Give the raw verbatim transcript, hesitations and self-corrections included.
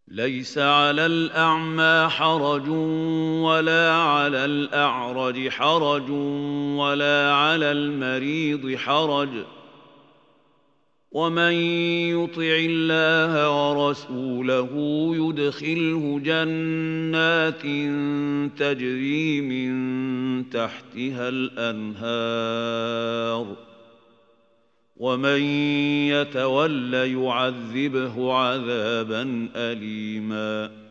ليس على الأعمى حرج ولا على الأعرج حرج ولا على المريض حرج ومن يطع الله ورسوله يدخله جنات تجري من تحتها الأنهار ومن يتول يعذبه عذابا أليما